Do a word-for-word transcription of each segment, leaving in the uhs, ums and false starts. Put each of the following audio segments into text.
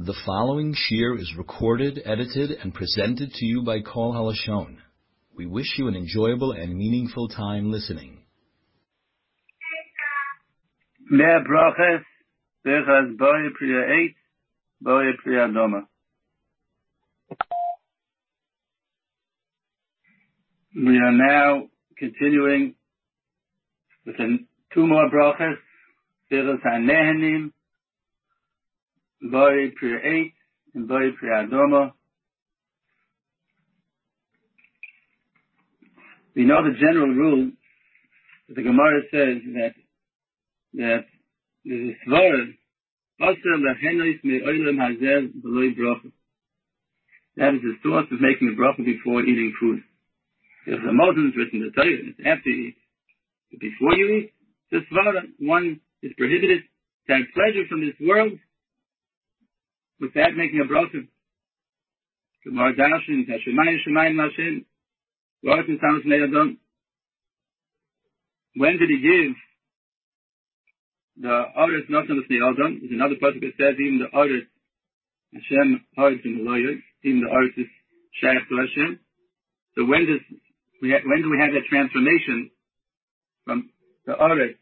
The following shir is recorded, edited, and presented to you by Kol Halashon. We wish you an enjoyable and meaningful time listening. Mehr brachas, berchas boye priya eight, boye priya doma. We are now continuing with two more brachas, berchas hanehenim, boye priya eight, and boye priya doma. We know the general rule that the Gemara says that that the svara asher lechenois me'olam hazer v'loi bracha. That is the source of making a bracha before eating food. If the Moses written the Torah, it's after you eat. But before you eat, the svara, one is prohibited to have pleasure from this world without making a bracha. Gemara dashin tashemayim shemayim lashem. When did he give the Oris Nosan of the Adam? There's another pasuk that says even the Oris Hashem Oris in the lawyer, even the Oris is Shaykh to Hashem. So when does we ha- when do we have that transformation from the Oris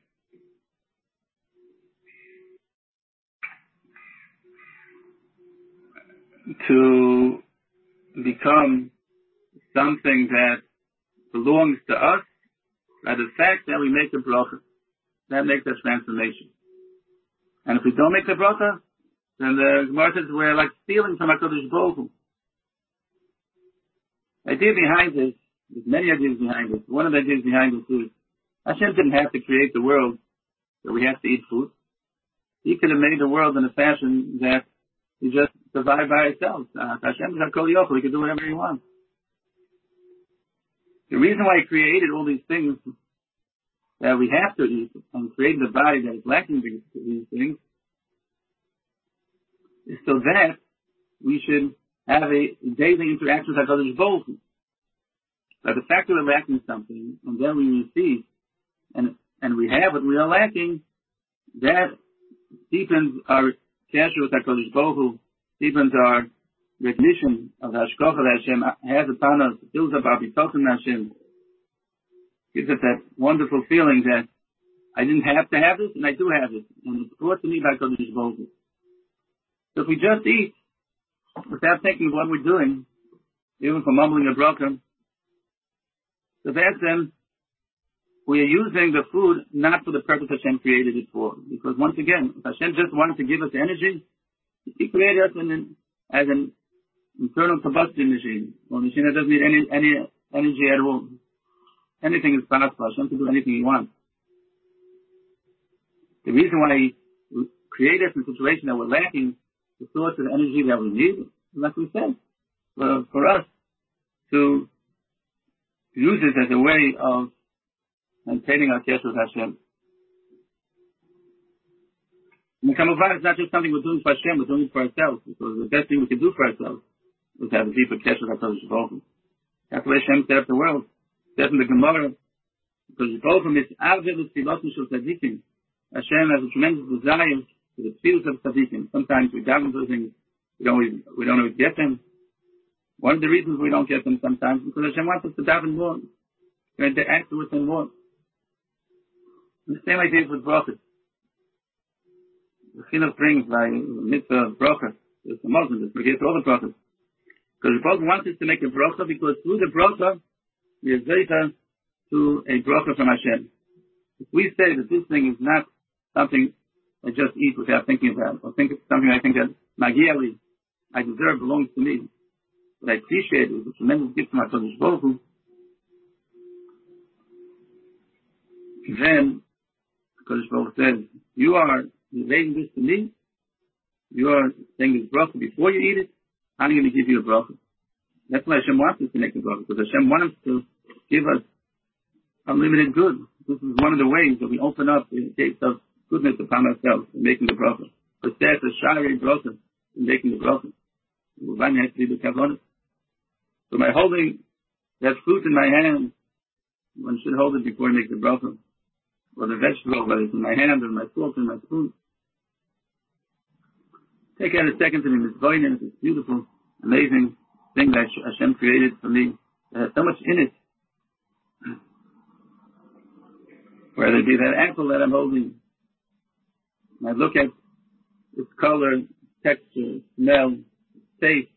to become something that belongs to us by the fact that we make a bracha? That makes that transformation. And if we don't make the bracha, then the Gemara says we're like stealing from HaKadosh Baruch Hu. The idea behind this, there's many ideas behind this. One of the ideas behind this is Hashem didn't have to create the world that we have to eat food. He could have made the world in a fashion that we just survive by ourselves. Uh, Hashem is HaKol Yochel. He can do whatever he wants. The reason why he created all these things that we have to eat and created a body that is lacking these, these things is so that we should have a daily interaction with HaKadosh Baruch Hu. But the fact that we're lacking something and then we receive and and we have what we are lacking, that deepens our connection with HaKadosh Baruch Hu, deepens our recognition of the Hashgacha that Hashem has upon us, fills up our bitochen Hashem, gives us that wonderful feeling that I didn't have to have this, and I do have it, and it's brought to me by Kodesh Baruch Hu. So if we just eat without thinking of what we're doing, even for mumbling a bracha, so that's then we are using the food not for the purpose Hashem created it for. Because once again, if Hashem just wanted to give us energy, He created us in an, as an internal combustion machine, or a machine that doesn't need any any energy at all. Anything is possible. Hashem can do anything He wants. The reason why He created us in a situation that we're lacking the source of energy that we need, like we said, for, for us to use it as a way of maintaining our care with Hashem. And Kamavan, it's not just something we're doing for Hashem, we're doing it for ourselves, because the best thing we can do for ourselves is to have a deeper connection with HaKadosh Baruch Hu. That's the way Hashem set up the world. Says in the Gemara, because Baruch Hu is Avil Tzilotim Shel Tzadikim. Hashem has a tremendous desire for the tefillos of Tzadikim. Sometimes we daven those things, we don't always, we don't always get them. One of the reasons we don't get them sometimes is because Hashem wants us to daven more, and to act with Him more. And the same idea with brachas. The chinuch brings by mitzvah bracha. There's the Muslims, we get all the brachas. Because the Baruch wants us to make a bracha, because through the bracha, we are zeicha to a bracha from Hashem. If we say that this thing is not something I just eat without thinking about, or think it's something I think that magiali, I deserve, belongs to me, but I appreciate it, it's a tremendous gift from HaKadosh Baruch Hu, then HaKadosh Baruch Hu says, you are relating this to me, you are saying this bracha before you eat it, I'm going to give you a bracha. That's why Hashem wants us to make a bracha, because Hashem wants to give us unlimited good. This is one of the ways that we open up the gates of goodness upon ourselves in making the bracha. But that's a shari bracha in making the bracha. One has to be the kavanah. So by holding that fruit in my hand, one should hold it before he makes the bracha. Or the vegetable, whether it's in my hand or my fork or my spoon. take out a second to be mitzvah, it's this beautiful, amazing thing that Hashem created for me. It has so much in it. Whether it be that apple that I'm holding, and I look at its color, texture, smell, taste.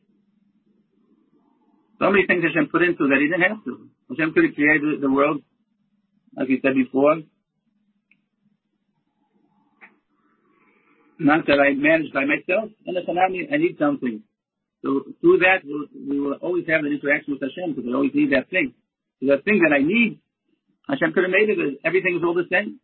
So many things Hashem put into that He didn't have to. Hashem could have created the world, like we said before. Not that I manage by myself, and if I need something. So through that, we'll, we will always have an interaction with Hashem, because we always need that thing. So that thing that I need, Hashem could have made it, everything is all the same.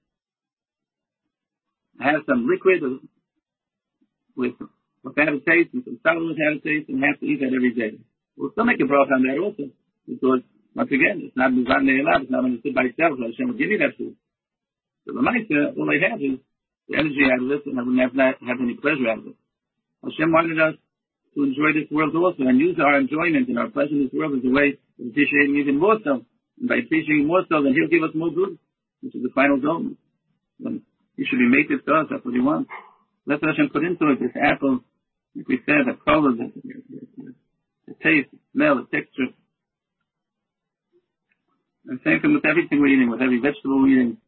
I have some liquid with with have a taste, and some solid with have a taste, and have to eat that every day. We'll still make a bracha on that also, because once again, it's not mizan ne'elav, it's not understood by itself. Hashem will give me that food. So the ma'aseh, all I have is the energy out of it, and I wouldn't have not have any pleasure out of it. Hashem wanted us to enjoy this world also, and use our enjoyment and our pleasure in this world as a way of appreciating even more so. And by appreciating more so, then He'll give us more good, which is the final goal. And He should be mated to us, that's what He wants. That's what Hashem put into it, this apple, like we said, the color, the, the, the taste, the smell, the texture. And same thing with everything we're eating, with every vegetable we're eating.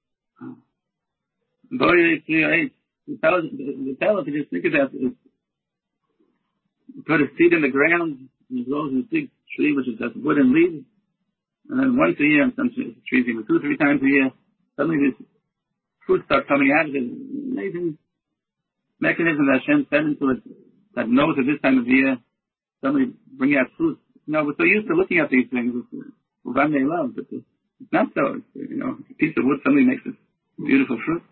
The talent to just think of that is put a seed in the ground, and it grows in a big tree which has wood and leaves. And then once a year, and some trees even two, three times a year, suddenly this fruit starts coming out of it. Amazing mechanism that Hashem sent into it that knows at this time of the year suddenly bring out fruit. You know, we're so used to looking at these things with Uvam Ne'elav, but it's not so. It's, you know, a piece of wood suddenly makes a beautiful fruit.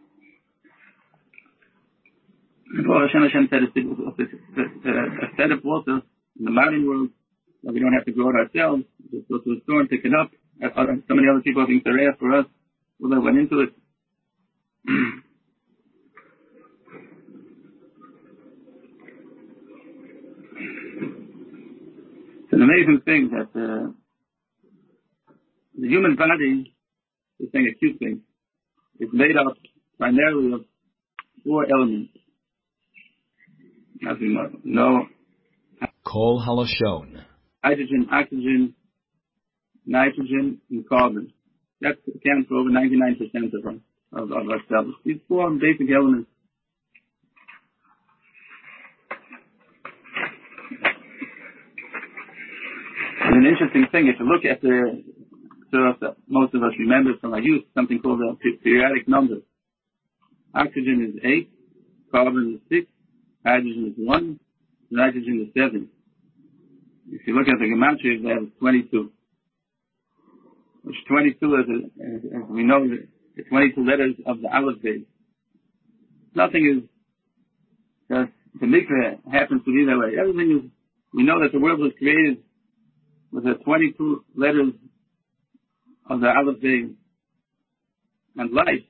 And well, Hashem Hashem said a setup also in the modern world that we don't have to grow it ourselves. We just go to the store and pick it up. So many other people think they're for us. Well, they went into it. It's an amazing thing that uh, the human body, this thing, a cute thing, is made up primarily of four elements. As we know, Kol Halashon. Hydrogen, oxygen, nitrogen, and carbon. That accounts for over ninety-nine percent of our, of, of our cells. These four basic elements. And an interesting thing, if you look at the, so most of us remember from our youth, something called a periodic number. Oxygen is eight, carbon is six, hydrogen is one, nitrogen is seven. If you look at the gematria, that is twenty-two. Which twenty-two, as, a, as, as we know, the twenty-two letters of the Aleph base. Nothing is, just, the mikveh happens to be that way. Everything is, we know that the world was created with the twenty-two letters of the Aleph base. And life,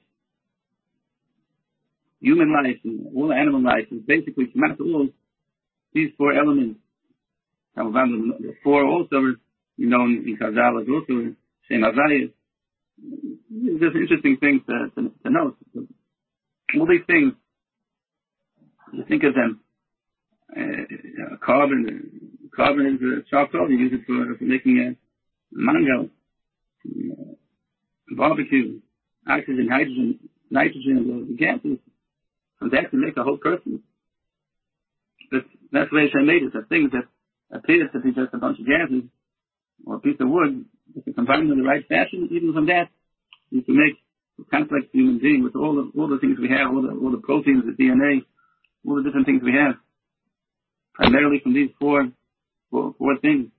human life, and all animal life, is basically come out to all these four elements. The four also, you know, in Chazal is also Shem Havayis. It's just interesting things to, to, to note. All these things, you think of them, uh, carbon, carbon is a charcoal, you use it for, for making a mango, uh, barbecue, oxygen, hydrogen, nitrogen, the gases, and that can make a whole person. But that's the way Hashem made it, the things that appears to be just a bunch of gases or a piece of wood, if you combine them in the right fashion, even from that, you can make a complex human being with all the all the things we have, all the all the proteins, the D N A, all the different things we have, primarily from these four four, four things.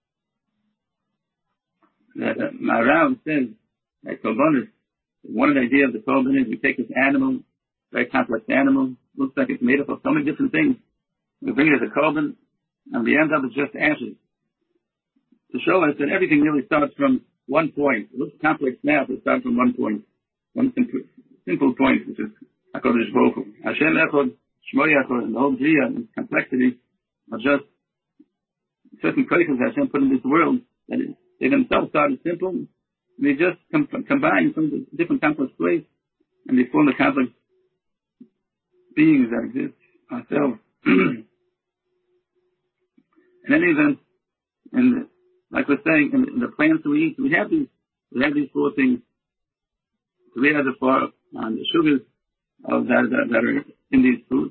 That uh, Maharal says that korbanos, one of the ideas of the korban is we take this animal, very complex animal, looks like it's made up of so many different things. We bring it as a korban, and we end up with just ashes. To show us that everything really starts from one point. It looks complex now, but it starts from one point. One simple, simple point, which is HaKadosh Baruch Hu. Hashem Echad, Shmo Yachad, and the whole Bria and complexity are just certain places that Hashem put in this world that they themselves started simple. And they just com- combine some of the different complex ways, and they form the complex beings that exist ourselves. In any event, and like we're saying, in, in the plants that we eat, we have these, we have these four things. So we have the four, um, the sugars of that, that, that are in these foods.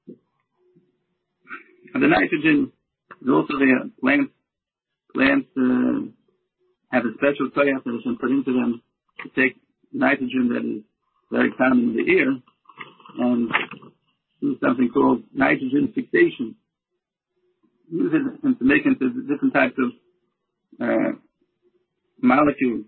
And the nitrogen is also there. Plants, plants uh, have a special koyach that is put into them to take nitrogen that is very common in the air and do something called nitrogen fixation. Use it and to make into different types of uh, molecules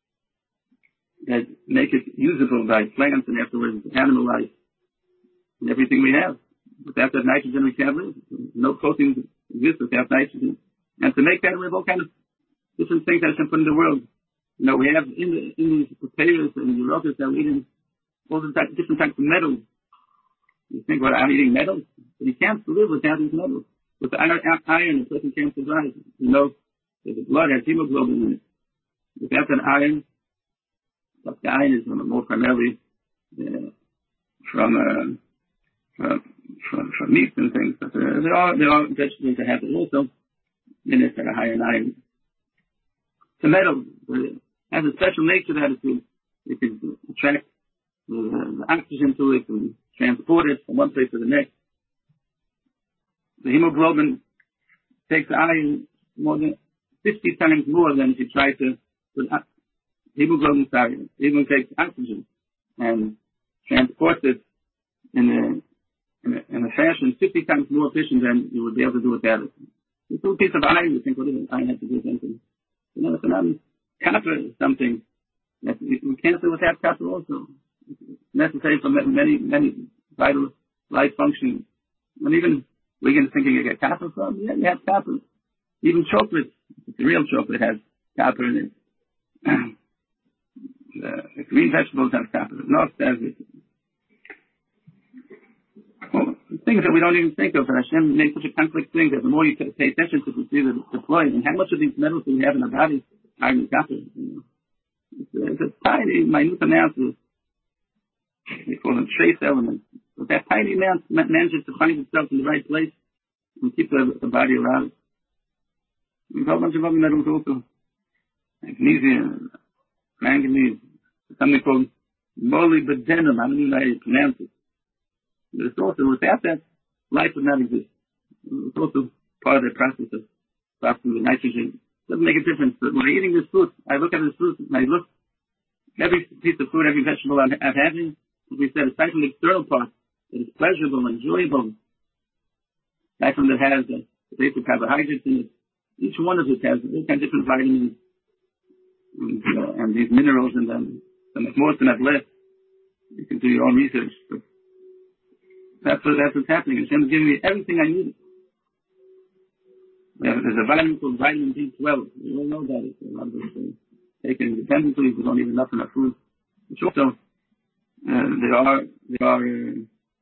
that make it usable by plants and afterwards animal life and everything we have. Without that nitrogen, we can't live. No proteins exist without nitrogen. And to make that, we have all kinds of different things that Hashem put in the world. You know, we have in, the, in these potatoes and the rockets that we're eating all the type, different types of metals. You think, well, I'm eating metals? But you can't live without these metals. With the iron, iron a person can't survive. You know, the blood has hemoglobin in it. Without that iron, the iron is more primarily uh, from, uh, from, from, from meat and things. But uh, there are, there are vegetables that have it also in it that are higher in iron. The metal uh, has a special nature that it can, it can attract uh, the oxygen to it and transport it from one place to the next. The hemoglobin takes iron more than fifty times more than if you try to put hemoglobin, sorry, hemoglobin takes oxygen and transports it in a, in a, in a fashion fifty times more efficient than you would be able to do without it. This little piece of iron, you think, what does iron have to do with anything? You know, it's not, copper is something that we, we can't do without copper also. It's necessary for many, many vital life functions. And even we're going to think you get copper from? Yeah, you have copper. Even chocolate, the real chocolate has copper in it. the, the green vegetables have copper. North has it. Well, things that we don't even think of, and Hashem made such a complex thing that the more you pay attention to, you see that it's deployed. And how much of these metals do we have in our body? Iron and copper. You know? It's, a, it's a tiny, minute amount of, they call them trace elements. But that tiny amount manages to find itself in the right place and keep the, the body around. There's a whole bunch of other metals also. Magnesium, manganese, something called molybdenum. I don't even know how you pronounce it. But it's also, without that, life would not exist. It's also part of the process of processing the nitrogen. It doesn't make a difference. But when I'm eating this food, I look at this food and I look, every piece of food, every vegetable I'm, I'm having, as we said, aside from the external part, that is pleasurable, enjoyable, aside from that has the basic carbohydrates in it, each one of it has all kinds of different vitamins and, uh, and these minerals in them. So much more than that less. You can do your own research. But that's what, that's what's happening. Hashem is giving me everything I need. Yeah, there's a vitamin called vitamin B twelve. We all know that. It's a lot of us uh, taken independently. We don't need enough in our food. Which also, uh, there are, there are, uh,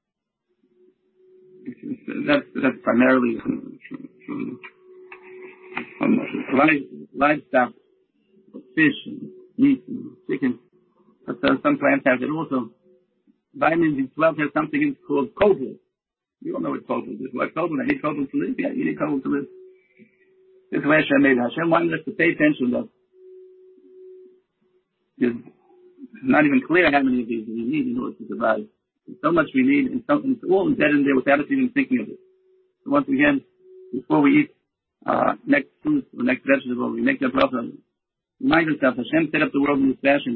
that's, that's primarily from, from, from live, livestock, fish, and meat, and chicken. But uh, some plants have it also. Vitamin B twelve has something called cobalt. You don't know what cobalt is. What cobalt? I need cobalt to live. Yeah, you need cobalt to live. This is why Hashem made it. Hashem wanted us to pay attention that it's not even clear how many of these we need in order to survive. There's so much we need, and, so, and it's all embedded in there without us even thinking of it. So once again, before we eat uh, next fruit or next vegetable, we make that bracha. Remind yourself, Hashem set up the world in this fashion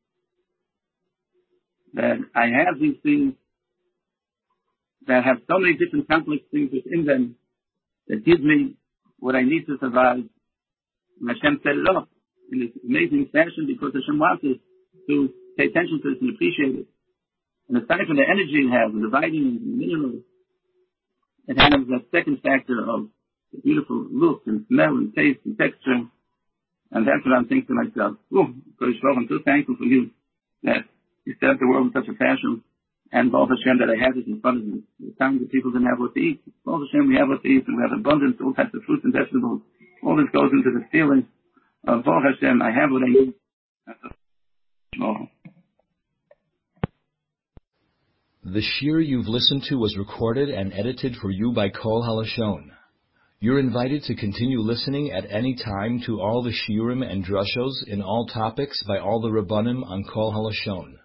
that I have these things that have so many different complex things within them that give me what I need to survive. And Hashem set it up in this amazing fashion because Hashem wants us to pay attention to this and appreciate it. And aside from the energy it has, and the vitamins and minerals, it has that second factor of the beautiful look and smell and taste and texture. And that's what I'm thinking to myself. Oh, I'm so thankful for you that you set up the world in such a fashion. And Baruch Hashem that I have this in front of me. The times that people didn't have what to eat. Baruch Hashem, we have what to eat, and we have abundance, all types of fruits and vegetables. All this goes into the feeling of Baruch Hashem, I have what I need. That's a The shir you've listened to was recorded and edited for you by Kol HaLashon. You're invited to continue listening at any time to all the shiurim and drushos in all topics by all the Rabbanim on Kol HaLashon.